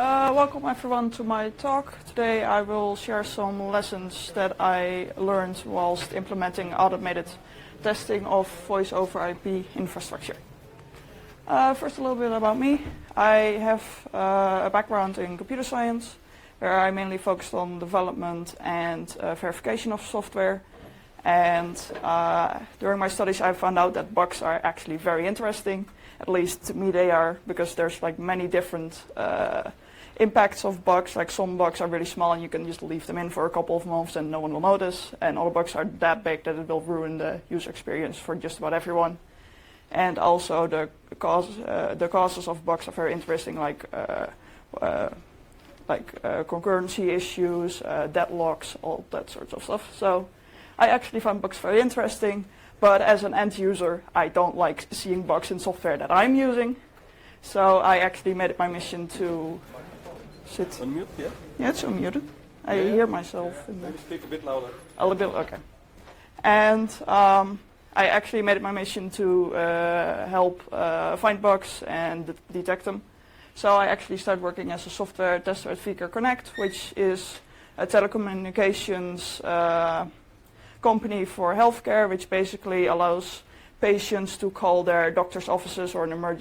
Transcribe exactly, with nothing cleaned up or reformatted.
Uh, welcome everyone to my talk. Today I will share some lessons that I learned whilst implementing automated testing of voice over I P infrastructure. Uh, first, a little bit about me. I have uh, a background in computer science, where I mainly focused on development and uh, verification of software. And uh, during my studies I found out that bugs are actually very interesting. At least to me they are, because there's like many different uh, impacts of bugs. Like some bugs are really small and you can just leave them in for a couple of months and no one will notice. And other bugs are that big that it will ruin the user experience for just about everyone. And also the cause, uh, the causes of bugs are very interesting, like uh, uh, like uh, concurrency issues, uh, deadlocks, all that sorts of stuff. So I actually find bugs very interesting, but as an end user, I don't like seeing bugs in software that I'm using. So I actually made it my mission to sit. Unmute, yeah? Yeah, it's unmuted. I yeah. hear myself. In Maybe speak a bit louder. A little bit, okay. And um, I actually made it my mission to uh, help uh, find bugs and de detect them. So I actually started working as a software tester at vCare Connect, which is a telecommunications uh, company for healthcare, which basically allows patients to call their doctor's offices or an emerg